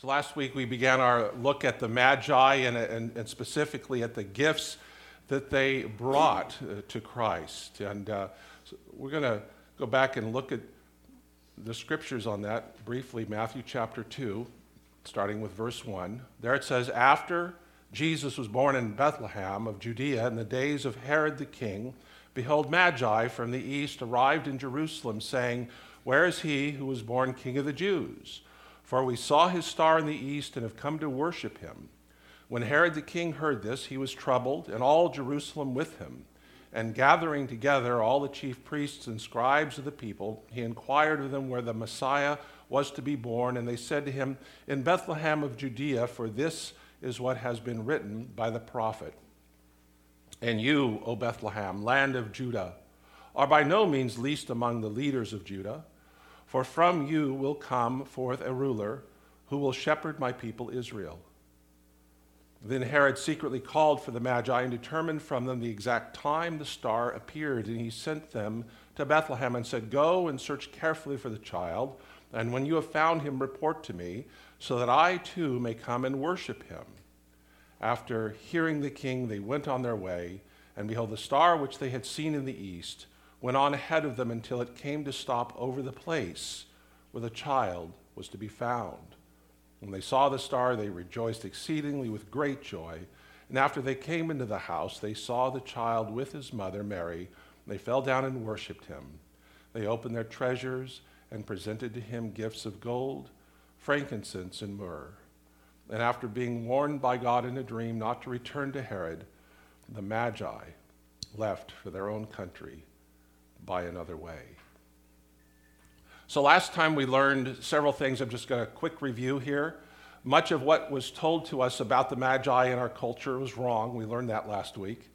So last week we began our look at the Magi and specifically at the gifts that they brought to Christ. And so we're going to go back and look at the scriptures on that briefly. Matthew chapter 2, starting with verse 1. There it says, "After Jesus was born in Bethlehem of Judea in the days of Herod the king, behold, Magi from the east arrived in Jerusalem, saying, 'Where is he who was born King of the Jews? For we saw his star in the east and have come to worship him.' When Herod the king heard this, he was troubled, and all Jerusalem with him. And gathering together all the chief priests and scribes of the people, he inquired of them where the Messiah was to be born. And they said to him, 'In Bethlehem of Judea, for this is what has been written by the prophet. And you, O Bethlehem, land of Judah, are by no means least among the leaders of Judah. For from you will come forth a ruler who will shepherd my people Israel.' Then Herod secretly called for the Magi and determined from them the exact time the star appeared. And he sent them to Bethlehem and said, 'Go and search carefully for the child, and when you have found him, report to me, so that I too may come and worship him.' After hearing the king, they went on their way, and behold, the star which they had seen in the east went on ahead of them until it came to stop over the place where the child was to be found. When they saw the star, they rejoiced exceedingly with great joy. And after they came into the house, they saw the child with his mother Mary, and they fell down and worshipped him. They opened their treasures and presented to him gifts of gold, frankincense, and myrrh. And after being warned by God in a dream not to return to Herod, the Magi left for their own country by another way." So last time we learned several things. I'm just going to quick review here. Much of what was told to us about the Magi in our culture was wrong. We learned that last week.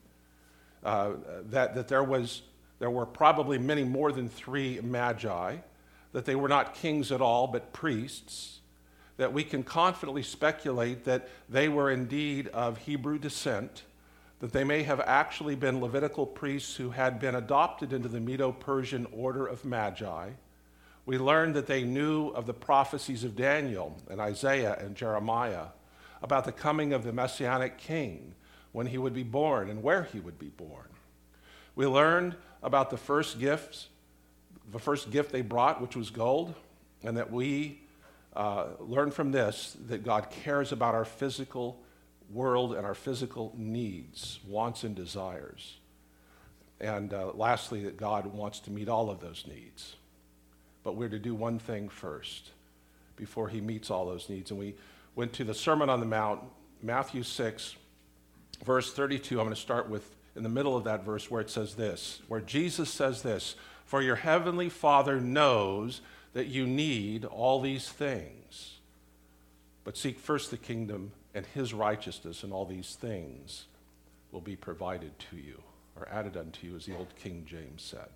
That there were probably many more than 3 Magi, that they were not kings at all, but priests, that we can confidently speculate that they were indeed of Hebrew descent, that they may have actually been Levitical priests who had been adopted into the Medo-Persian order of Magi. We learned that they knew of the prophecies of Daniel and Isaiah and Jeremiah about the coming of the Messianic king, when he would be born and where he would be born. We learned about the first gift they brought, which was gold, and that we learn from this that God cares about our physical world and our physical needs, wants, and desires. And lastly, that God wants to meet all of those needs. But we're to do one thing first before he meets all those needs. And we went to the Sermon on the Mount, Matthew 6, verse 32. I'm going to start with in the middle of that verse where it says this, where Jesus says this, "For your heavenly Father knows that you need all these things. But seek first the kingdom and his righteousness, and all these things will be provided to you," or added unto you, as the old King James said.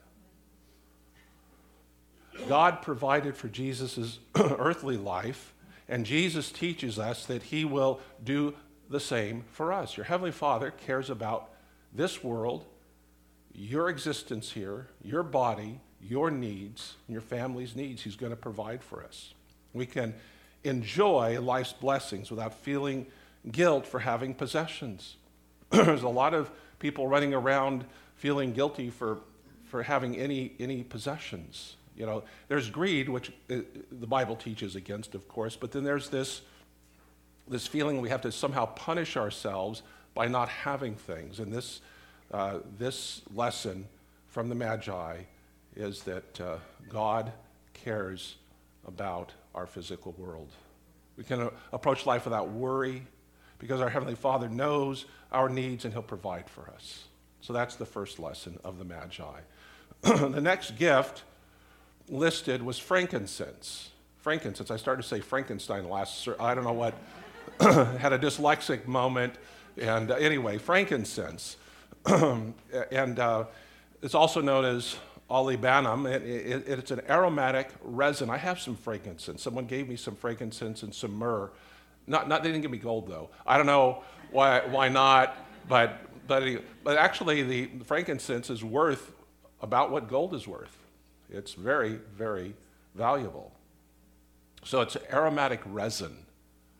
God provided for Jesus' earthly life, and Jesus teaches us that he will do the same for us. Your heavenly Father cares about this world, your existence here, your body, your needs, and your family's needs. He's going to provide for us. We can enjoy life's blessings without feeling guilt for having possessions. There's a lot of people running around feeling guilty for having any possessions. You know, there's greed, which the Bible teaches against, of course, but then there's this feeling we have to somehow punish ourselves by not having things. And this lesson from the Magi is that God cares about our physical world. We can approach life without worry because our Heavenly Father knows our needs and he'll provide for us. So that's the first lesson of the Magi. The next gift listed was frankincense. Frankincense. I started to say Frankenstein I don't know what, had a dyslexic moment. And anyway, frankincense. And it's also known as olibanum. It's an aromatic resin. I have some frankincense. Someone gave me some frankincense and some myrrh. They didn't give me gold though. I don't know why not, but actually the frankincense is worth about what gold is worth. It's very, very valuable. So it's aromatic resin.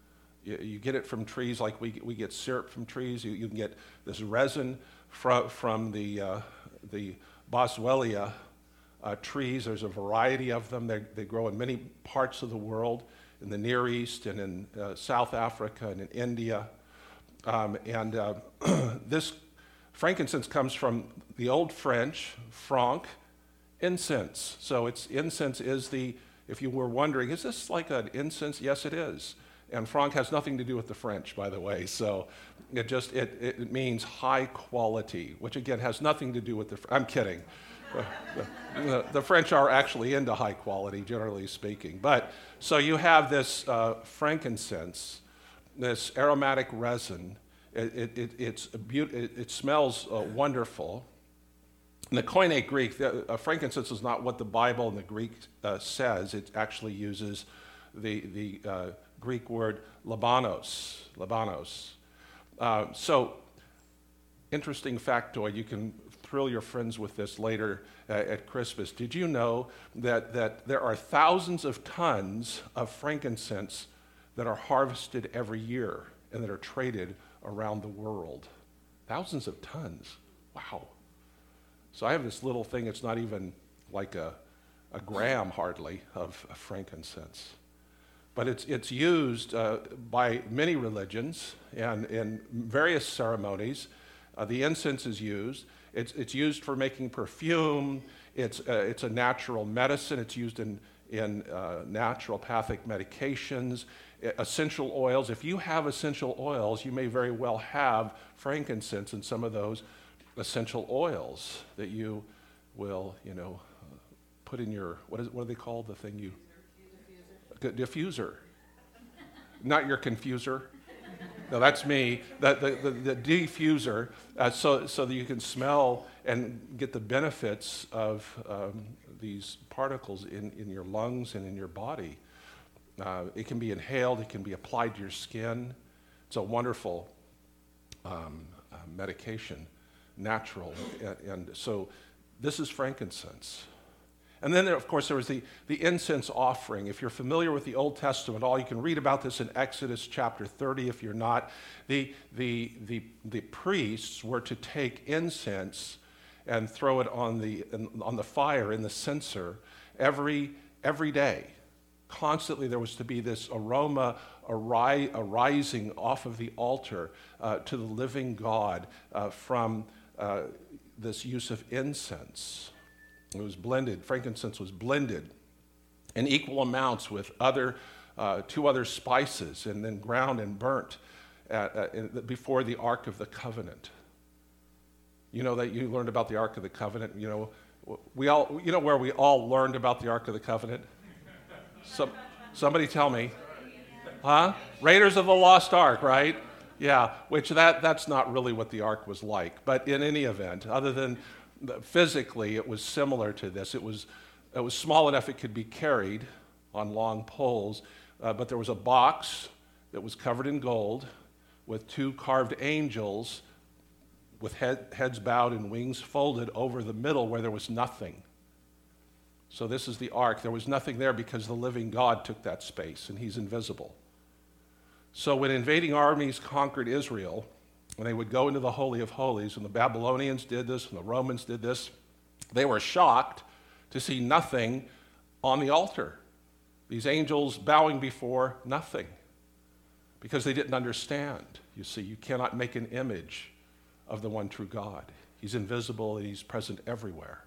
You get it from trees like we get syrup from trees. You can get this resin from the Boswellia trees. There's a variety of them. They grow in many parts of the world, in the Near East and in South Africa and in India. This frankincense comes from the Old French, franc, incense. So incense is if you were wondering, is this like an incense? Yes, it is. And franc has nothing to do with the French, by the way. So it means high quality, which again has nothing to do with I'm kidding. The French are actually into high quality, generally speaking. But so you have this frankincense, this aromatic resin. It smells wonderful. In the Koine Greek, frankincense is not what the Bible in the Greek says. It actually uses the Greek word labanos. So, interesting factoid. You can thrill your friends with this later at Christmas. Did you know that there are thousands of tons of frankincense that are harvested every year and that are traded around the world? Thousands of tons. Wow. So I have this little thing, it's not even like a gram hardly of frankincense. But it's used by many religions and in various ceremonies. The incense is used. It's used for making perfume. It's a natural medicine. It's used in naturopathic medications, essential oils. If you have essential oils, you may very well have frankincense and some of those essential oils that you will, put in your, what do they call the thing you? Diffuser. Not your confuser. No, that's me. The diffuser, so that you can smell and get the benefits of these particles in your lungs and in your body. It can be inhaled. It can be applied to your skin. It's a wonderful medication, natural. And so this is frankincense. And then, of course, there was the incense offering. If you're familiar with the Old Testament, you can read about this in Exodus chapter 30. If you're not, the priests were to take incense and throw it on the fire in the censer every day. Constantly, there was to be this aroma arising off of the altar to the living God from this use of incense. It was blended. Frankincense was blended in equal amounts with two other spices, and then ground and burnt before the Ark of the Covenant. You know that you learned about the Ark of the Covenant. Where we all learned about the Ark of the Covenant. Somebody tell me, huh? Raiders of the Lost Ark, right? Yeah. Which that's not really what the Ark was like. But in any event, other than physically, it was similar to this. It was small enough it could be carried on long poles, but there was a box that was covered in gold with two carved angels with heads bowed and wings folded over the middle where there was nothing. So this is the ark. There was nothing there because the living God took that space, and he's invisible. So when invading armies conquered Israel, when they would go into the Holy of Holies, and the Babylonians did this, and the Romans did this, they were shocked to see nothing on the altar. These angels bowing before nothing, because they didn't understand. You see, you cannot make an image of the one true God. He's invisible, and he's present everywhere.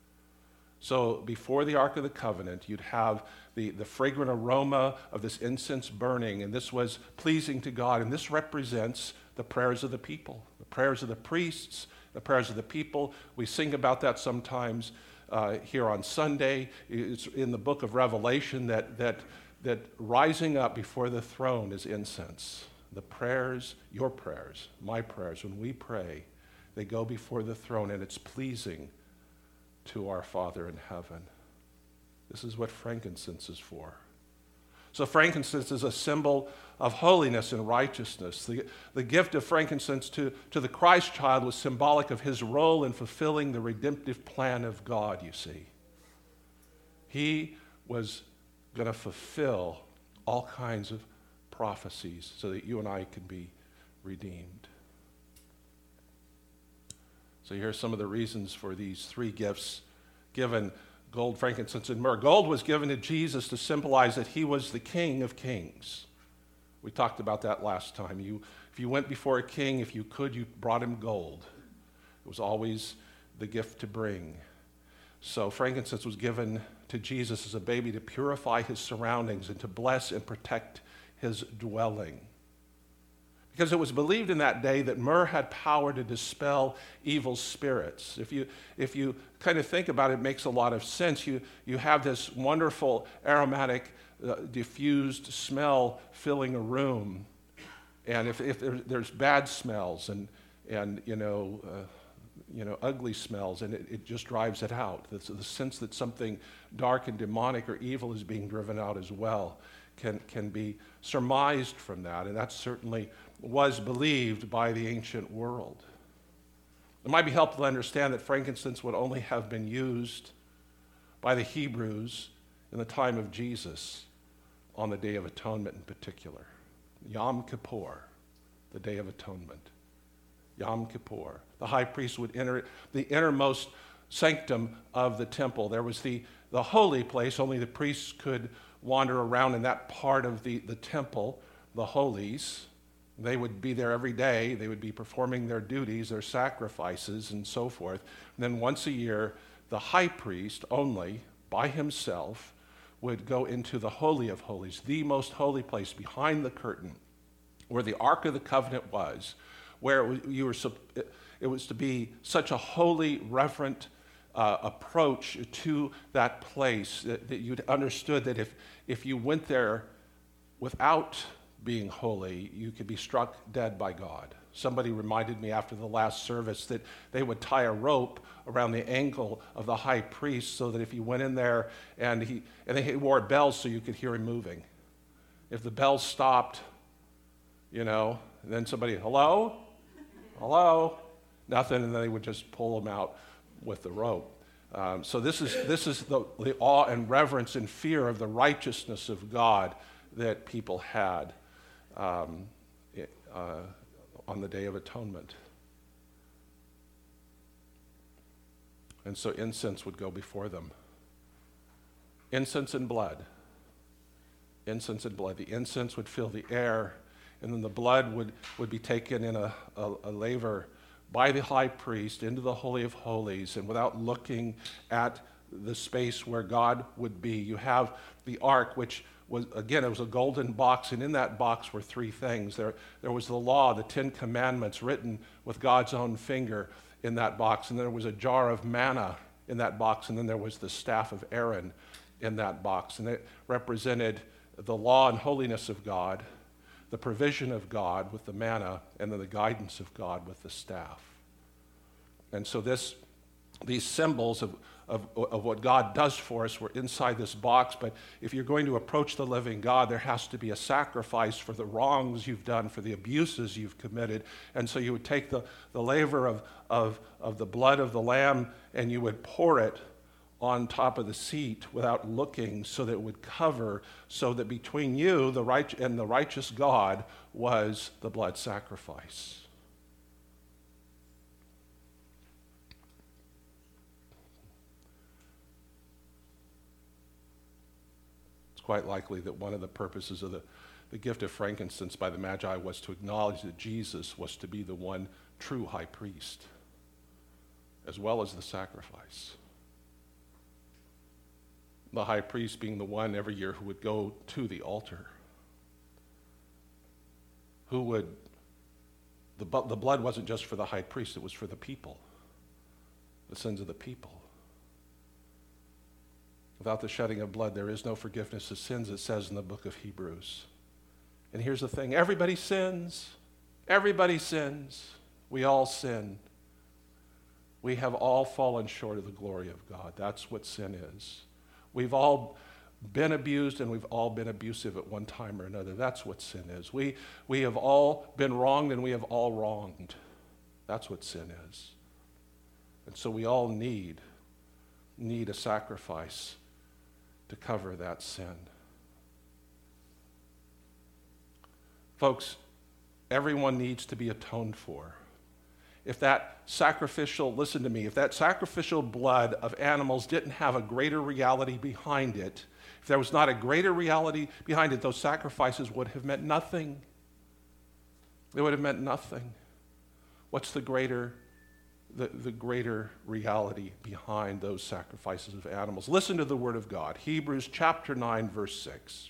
So before the Ark of the Covenant, you'd have the fragrant aroma of this incense burning, and this was pleasing to God, and this represents the prayers of the people, the prayers of the priests, the prayers of the people. We sing about that sometimes here on Sunday. It's in the book of Revelation that rising up before the throne is incense. The prayers, your prayers, my prayers, when we pray, they go before the throne, and it's pleasing to our Father in heaven. This is what frankincense is for. So frankincense is a symbol of holiness and righteousness. The gift of frankincense to the Christ child was symbolic of his role in fulfilling the redemptive plan of God, you see. He was going to fulfill all kinds of prophecies so that you and I can be redeemed. So here's some of the reasons for these three gifts given: gold, frankincense, and myrrh. Gold was given to Jesus to symbolize that he was the King of Kings. We talked about that last time. If you went before a king, if you could, you brought him gold. It was always the gift to bring. So frankincense was given to Jesus as a baby to purify his surroundings and to bless and protect his dwelling. Because it was believed in that day that myrrh had power to dispel evil spirits. If you kind of think about it, it makes a lot of sense. You have this wonderful aromatic diffused smell filling a room. And if there's bad smells and ugly smells, and it just drives it out. The sense that something dark and demonic or evil is being driven out as well can be surmised from that, and that certainly was believed by the ancient world. It might be helpful to understand that frankincense would only have been used by the Hebrews in the time of Jesus on the Day of Atonement in particular. Yom Kippur, the Day of Atonement. Yom Kippur. The high priest would enter the innermost sanctum of the temple. There was the holy place. Only the priests could wander around in that part of the temple, the holies. They would be there every day. They would be performing their duties, their sacrifices, and so forth. And then once a year, the high priest only, by himself, would go into the Holy of Holies, the most holy place behind the curtain, where the Ark of the Covenant was, where it was to be such a holy, reverent approach to that place that you'd understood that if you went there without being holy, you could be struck dead by God. Somebody reminded me after the last service that they would tie a rope around the ankle of the high priest so that if he went in there and he wore bells so you could hear him moving. If the bells stopped, then somebody, hello, nothing, and then they would just pull him out with the rope. So this is the awe and reverence and fear of the righteousness of God that people had on the Day of Atonement. And so incense would go before them. Incense and blood. Incense and blood. The incense would fill the air, and then the blood would be taken in a laver by the high priest into the Holy of Holies, and without looking at the space where God would be. You have the ark, which was, again, it was a golden box, and in that box were three things. There was the law, the 10 Commandments written with God's own finger in that box, and there was a jar of manna in that box, and then there was the staff of Aaron in that box, and it represented the law and holiness of God, the provision of God with the manna, and then the guidance of God with the staff. And so these symbols of what God does for us were inside this box, but if you're going to approach the living God, there has to be a sacrifice for the wrongs you've done, for the abuses you've committed. And so you would take the laver of the blood of the lamb and you would pour it on top of the seat without looking, so that it would cover, so that between you and the righteous God was the blood sacrifice. It's quite likely that one of the purposes of the gift of frankincense by the Magi was to acknowledge that Jesus was to be the one true high priest, as well as the sacrifice. The high priest being the one every year who would go to the altar. The blood wasn't just for the high priest, it was for the people, the sins of the people. Without the shedding of blood, there is no forgiveness of sins, it says in the book of Hebrews. And here's the thing, everybody sins. Everybody sins. We all sin. We have all fallen short of the glory of God. That's what sin is. We've all been abused, and we've all been abusive at one time or another. That's what sin is. We have all been wronged, and we have all wronged. That's what sin is. And so we all need a sacrifice to cover that sin. Folks, everyone needs to be atoned for. If that sacrificial, listen to me, if that sacrificial blood of animals didn't have a greater reality behind it, if there was not a greater reality behind it, those sacrifices would have meant nothing. They would have meant nothing. What's the greater reality behind those sacrifices of animals? Listen to the word of God. Hebrews chapter 9, verse 6.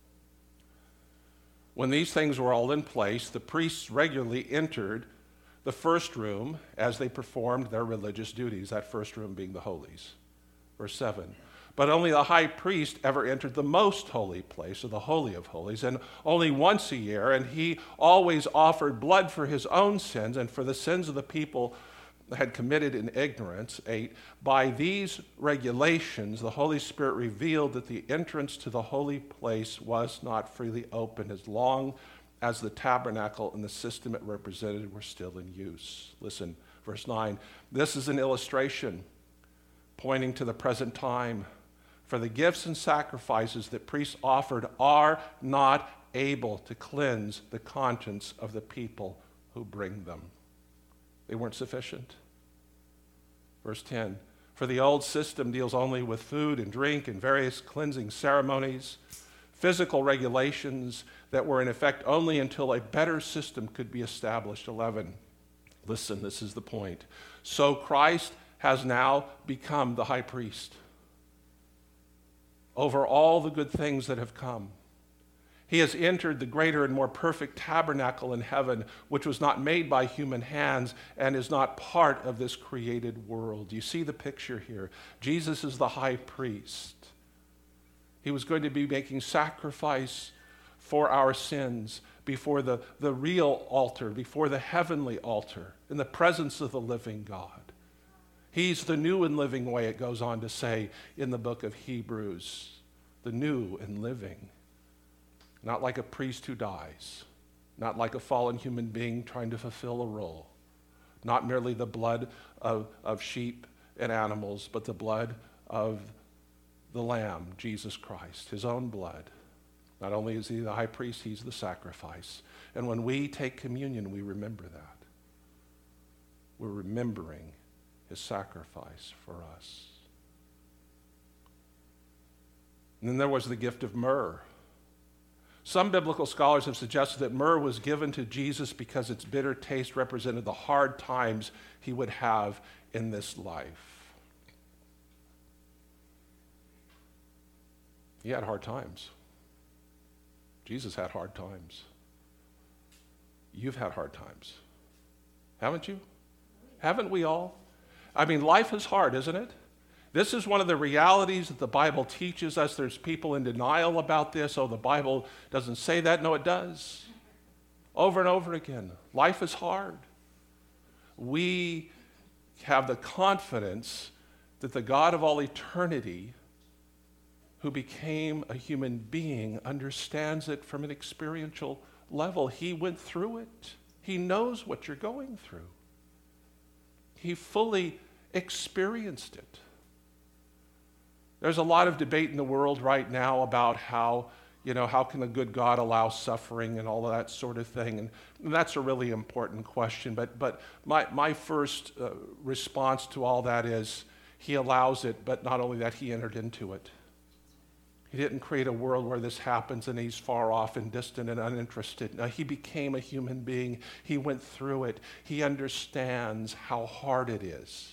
When these things were all in place, the priests regularly entered the first room as they performed their religious duties, that first room being the holies. Verse 7. But only the high priest ever entered the most holy place, or the Holy of Holies, and only once a year, and he always offered blood for his own sins and for the sins of the people had committed in ignorance. 8. By these regulations, the Holy Spirit revealed that the entrance to the holy place was not freely open as long as the tabernacle and the system it represented were still in use. Listen, verse 9. This is an illustration pointing to the present time. For the gifts and sacrifices that priests offered are not able to cleanse the conscience of the people who bring them. They weren't sufficient. Verse 10, for the old system deals only with food and drink and various cleansing ceremonies, physical regulations that were in effect only until a better system could be established. 11, listen, this is the point. So Christ has now become the high priest over all the good things that have come. He has entered the greater and more perfect tabernacle in heaven, which was not made by human hands and is not part of this created world. You see the picture here. Jesus is the high priest. He was going to be making sacrifice for our sins before the real altar, before the heavenly altar, in the presence of the living God. He's the new and living way, it goes on to say in the book of Hebrews, the new and living. Not like a priest who dies, not like a fallen human being trying to fulfill a role, not merely the blood of sheep and animals, but the blood of the Lamb, Jesus Christ, his own blood. Not only is he the high priest, he's the sacrifice. And when we take communion, we remember that. We're remembering his sacrifice for us. And then there was the gift of myrrh. Some biblical scholars have suggested that myrrh was given to Jesus because its bitter taste represented the hard times he would have in this life. He had hard times. Jesus had hard times. You've had hard times, haven't you? Haven't we all? I mean, life is hard, isn't it? This is one of the realities that the Bible teaches us. There's people in denial about this. Oh, the Bible doesn't say that. No, it does. Over and over again. Life is hard. We have the confidence that the God of all eternity, who became a human being, understands it from an experiential level. He went through it. He knows what you're going through. He fully experienced it. There's a lot of debate in the world right now about how can a good God allow suffering and all of that sort of thing? And that's a really important question. But my first response to all that is he allows it, but not only that, he entered into it. He didn't create a world where this happens and he's far off and distant and uninterested. No, he became a human being. He went through it. He understands how hard it is.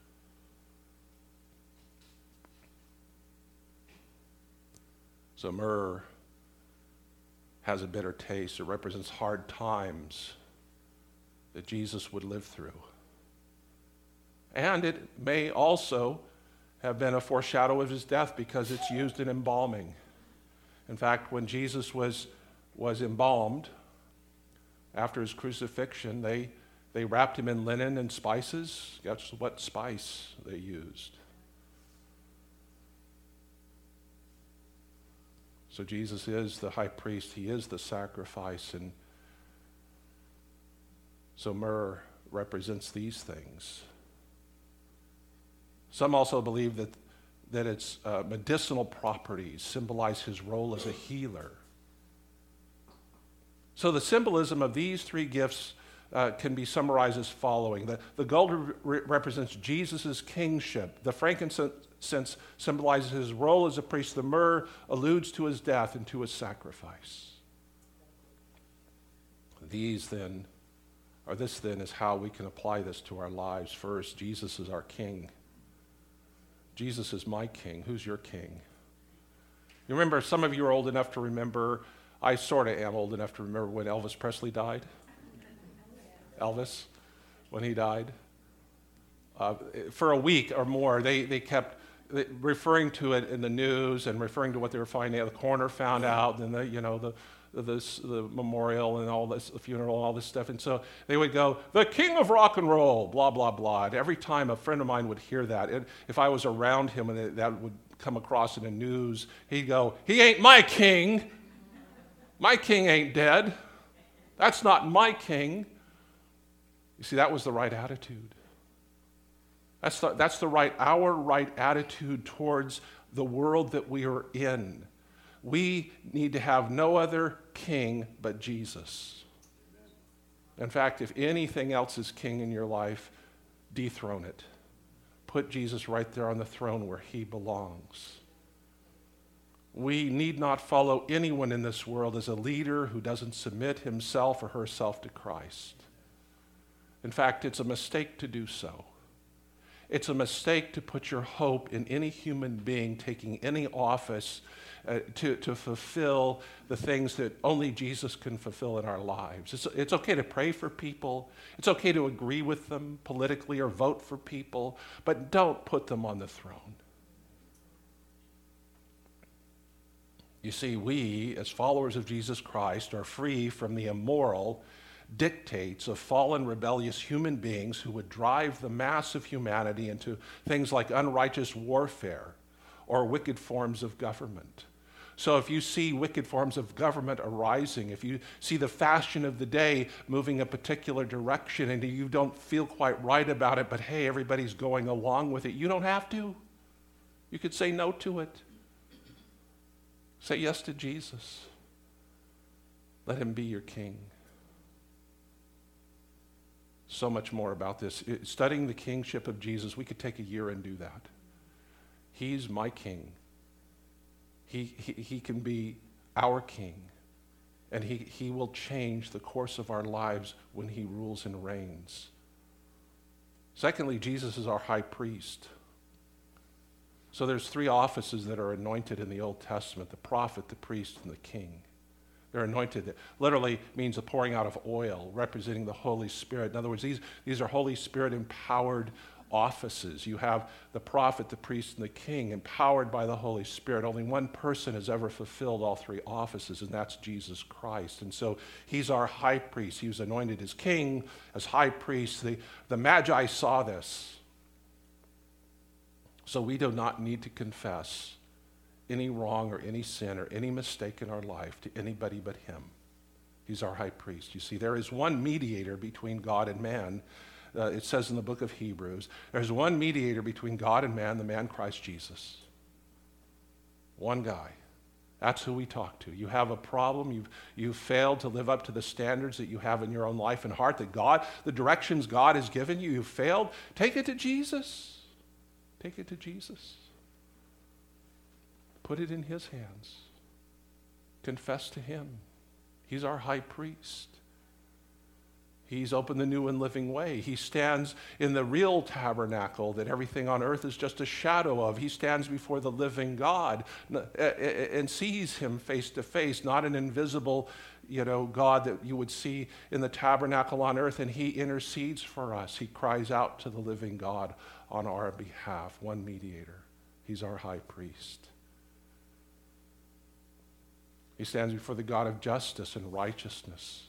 So myrrh has a bitter taste. It represents hard times that Jesus would live through. And it may also have been a foreshadow of his death because it's used in embalming. In fact, when Jesus was embalmed after his crucifixion, they wrapped him in linen and spices. Guess what spice they used? So Jesus is the high priest. He is the sacrifice. And so myrrh represents these things. Some also believe that its medicinal properties symbolize his role as a healer. So the symbolism of these three gifts can be summarized as following. The gold represents Jesus' kingship. The frankincense symbolizes his role as a priest. The myrrh alludes to his death and to his sacrifice. This then is how we can apply this to our lives. First, Jesus is our king. Jesus is my king. Who's your king? You remember, some of you are old enough to remember, I sort of am old enough to remember when Elvis Presley died. Elvis, when he died. For a week or more, they kept referring to it in the news and referring to what they were finding out. The coroner found out, and the memorial and all this, the funeral, and all this stuff. And so they would go, the king of rock and roll, blah, blah, blah. And every time a friend of mine would hear that, if I was around him and that would come across in the news, he'd go, he ain't my king. My king ain't dead. That's not my king. You see, that was the right attitude. That's our right attitude towards the world that we are in. We need to have no other king but Jesus. In fact, if anything else is king in your life, dethrone it. Put Jesus right there on the throne where he belongs. We need not follow anyone in this world as a leader who doesn't submit himself or herself to Christ. In fact, it's a mistake to do so. It's a mistake to put your hope in any human being taking any office to fulfill the things that only Jesus can fulfill in our lives. It's okay to pray for people. It's okay to agree with them politically or vote for people, but don't put them on the throne. You see, we, as followers of Jesus Christ, are free from the immoral dictates of fallen, rebellious human beings who would drive the mass of humanity into things like unrighteous warfare or wicked forms of government. So if you see wicked forms of government arising, if you see the fashion of the day moving a particular direction and you don't feel quite right about it, but hey, everybody's going along with it, you don't have to. You could say no to it. Say yes to Jesus. Let him be your king. So much more about this. Studying the kingship of Jesus, we could take a year and do that. He's my king. He can be our king. And he will change the course of our lives when he rules and reigns. Secondly, Jesus is our high priest. So there's three offices that are anointed in the Old Testament: the prophet, the priest, and the king. They're anointed. That literally means a pouring out of oil, representing the Holy Spirit. In other words, these are Holy Spirit empowered offices. You have the prophet, the priest, and the king empowered by the Holy Spirit. Only one person has ever fulfilled all three offices, and that's Jesus Christ. And so he's our high priest. He was anointed as king, as high priest. The Magi saw this. So we do not need to confess any wrong or any sin or any mistake in our life to anybody but him. He's our high priest. You see, there is one mediator between God and man. It says in the book of Hebrews, there's one mediator between God and man, the man Christ Jesus. One guy. That's who we talk to. You have a problem, you've failed to live up to the standards that you have in your own life and heart, the directions God has given you, you've failed, take it to Jesus. Take it to Jesus. Put it in his hands. Confess to him. He's our high priest. He's opened the new and living way. He stands in the real tabernacle that everything on earth is just a shadow of. He stands before the living God and sees him face to face, not an invisible, God that you would see in the tabernacle on earth, and he intercedes for us. He cries out to the living God on our behalf, one mediator. He's our high priest. He stands before the God of justice and righteousness.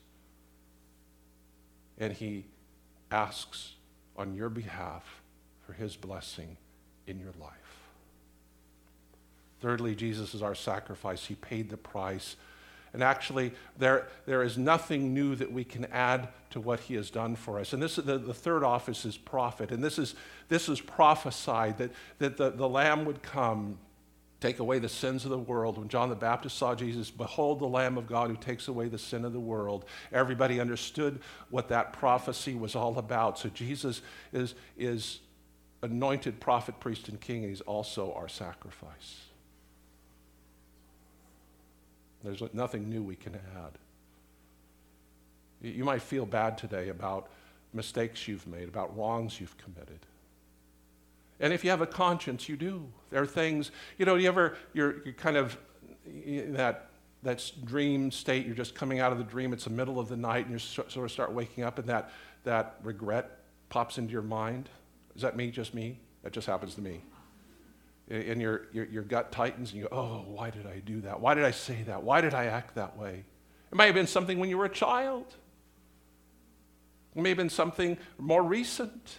And he asks on your behalf for his blessing in your life. Thirdly, Jesus is our sacrifice. He paid the price. And actually, there is nothing new that we can add to what he has done for us. And this is the third office is prophet. And this is prophesied that the Lamb would come take away the sins of the world. When John the Baptist saw Jesus, behold the Lamb of God who takes away the sin of the world, everybody understood what that prophecy was all about. So Jesus is anointed prophet, priest, and king, and he's also our sacrifice. There's nothing new we can add. You might feel bad today about mistakes you've made, about wrongs you've committed. And if you have a conscience, you do. There are things, you're kind of in that dream state, you're just coming out of the dream, it's the middle of the night, and you sort of start waking up, and that regret pops into your mind. Is that me, just me? That just happens to me. And your gut tightens, and you go, oh, why did I do that? Why did I say that? Why did I act that way? It might have been something when you were a child. It may have been something more recent.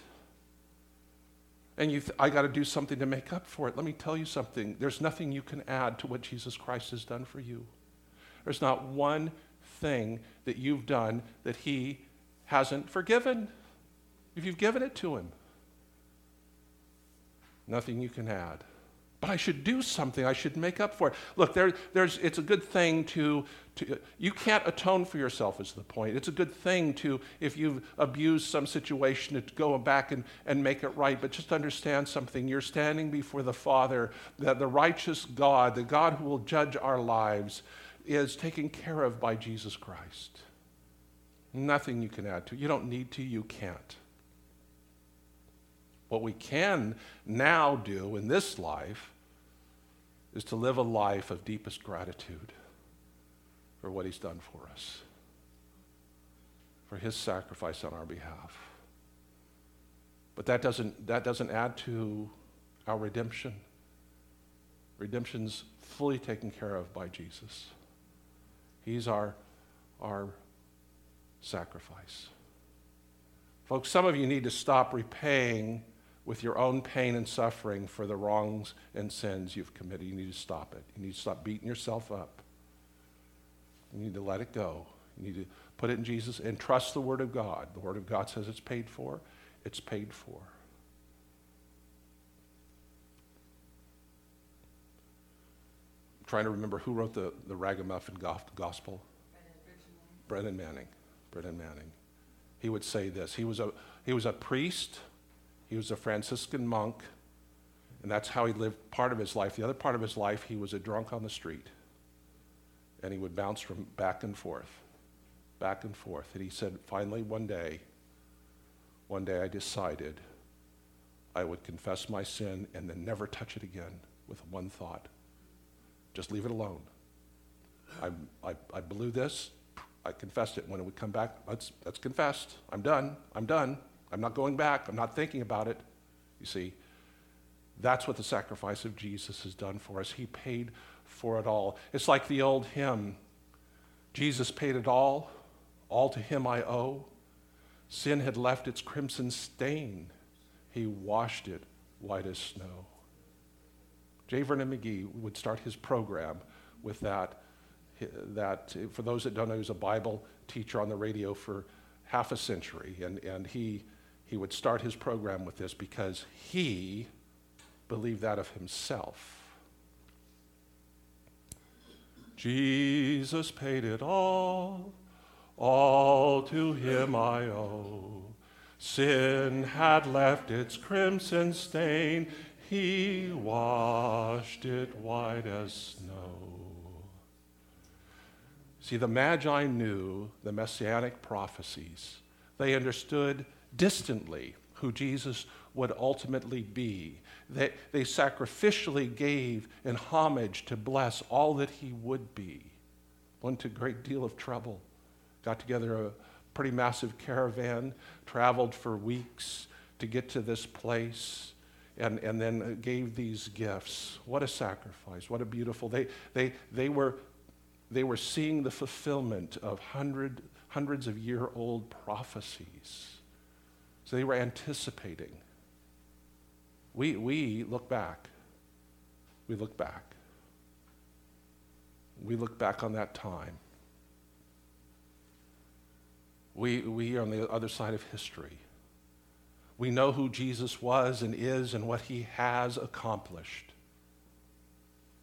And I got to do something to make up for it. Let me tell you something. There's nothing you can add to what Jesus Christ has done for you. There's not one thing that you've done that he hasn't forgiven if you've given it to him. Nothing you can add. But I should do something. I should make up for it. Look, it's a good thing to you can't atone for yourself is the point. It's a good thing to, if you've abused some situation, to go back and make it right. But just understand something. You're standing before the Father, that the righteous God, the God who will judge our lives, is taken care of by Jesus Christ. Nothing you can add to. You don't need to. You can't. What we can now do in this life is to live a life of deepest gratitude for what he's done for us, for his sacrifice on our behalf. But that doesn't add to our redemption. Redemption's fully taken care of by Jesus. He's our sacrifice. Folks, some of you need to stop repaying with your own pain and suffering for the wrongs and sins you've committed. You need to stop it. You need to stop beating yourself up. You need to let it go. You need to put it in Jesus and trust the Word of God. The Word of God says it's paid for. It's paid for. I'm trying to remember who wrote the Ragamuffin Gospel. Brennan Manning. Brennan Manning. He would say this. He was a priest. He was a Franciscan monk, and that's how he lived part of his life. The other part of his life, he was a drunk on the street, and he would bounce from back and forth. And he said, finally, one day I decided I would confess my sin and then never touch it again with one thought. Just leave it alone. I blew this. I confessed it. When it would come back, that's confessed. I'm done. I'm not going back. I'm not thinking about it. You see, that's what the sacrifice of Jesus has done for us. He paid for it all. It's like the old hymn, Jesus paid it all to him I owe. Sin had left its crimson stain. He washed it white as snow. J. Vernon McGee would start his program with that, for those that don't know, he was a Bible teacher on the radio for half a century, and he would start his program with this because he believed that of himself. Jesus paid it all to him I owe. Sin had left its crimson stain, he washed it white as snow. See, the Magi knew the messianic prophecies. They understood distantly who Jesus would ultimately be. They sacrificially gave in homage to bless all that he would be. Went to a great deal of trouble. Got together a pretty massive caravan, traveled for weeks to get to this place, and then gave these gifts. What a sacrifice. What a beautiful. They were seeing the fulfillment of hundreds of year-old prophecies. So they were anticipating. We look back. We look back. We look back on that time. We are on the other side of history. We know who Jesus was and is and what he has accomplished.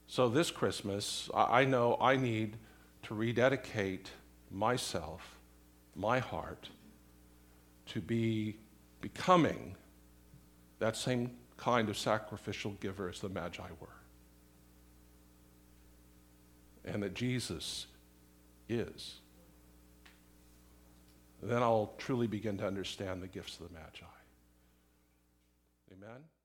So this Christmas, I know I need to rededicate myself, my heart, to be becoming that same kind of sacrificial giver as the Magi were. And that Jesus is. Then I'll truly begin to understand the gifts of the Magi. Amen?